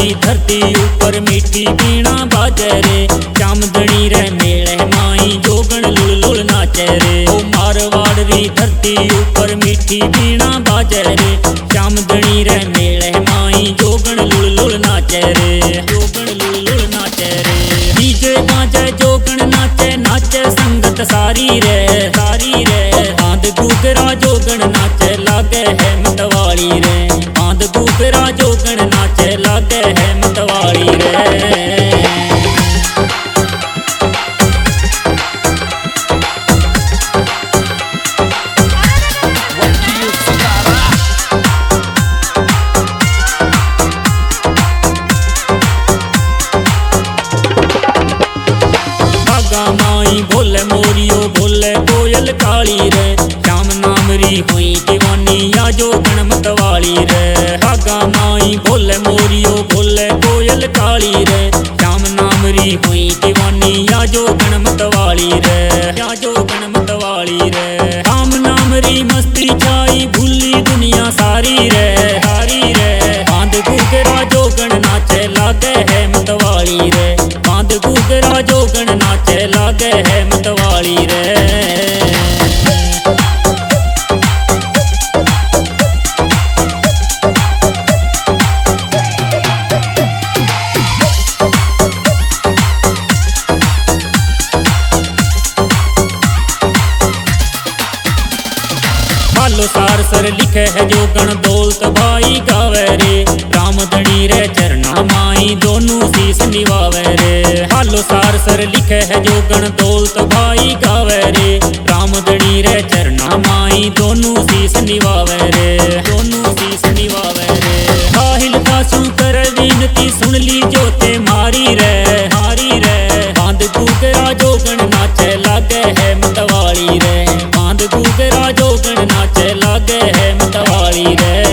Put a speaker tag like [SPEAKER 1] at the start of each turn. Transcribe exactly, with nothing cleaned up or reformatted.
[SPEAKER 1] मारवाड़ी धरती ऊपर मीठी बीणा बाजे रे। चामदनी रे मेले माई जोगण लुल लुल नाचे रे। ओ मारवाड़ी धरती ऊपर मीठी बीणा बाजे रे। चामदनी रे मेले माई जोगण लुल लुल नाचे रे। जोगण लुल लुल नाचे रे। डीजे बाजे जोगण नाचे नाचे संगत सारी रे सारी रे। बांध गुगरा जोगण नाचे लागे है मतवाली रे। बांध गुगरा जोगण नाचे लागे है मतवाली रे। माई बोले मोरियो बोले कोयल काली रे। श्याम नाम री हुई दीवानी या जोगण मतवाली रे। हागा माई बोले मोरियो बोले कोयल काली रे। श्याम नाम री हुई दीवानी या जोगण मतवाली रे। या जोगण मतवाली रे। राम नाम री मस्ती छाई भूली दुनिया सारी रे सारी रे। बांध गुगरा जोगण नाचे लागे है मतवाली रे। बांध गुगरा जोगण नाचे लागे है मतवाली रे। हालो सार सर लिखे है जोगण दौलत भाई गावे रे। रामधनी रे चरना माई दोनों शीस निभावे रे। हालो सार सर लिखे है जोगण दौलत भाई गावे रे। रामधनी रे चरना माई दोनों शीस निभावे रे। दोनों शीस निभावे रे। काहिल कासू कर विनती सुन ली जोते मारी रे मारी रे। बांध गुगरा जोगण नाचे लागे है मतवाली रे। बांध गुगरा जोगण नाचे लागे है मतवाली रे।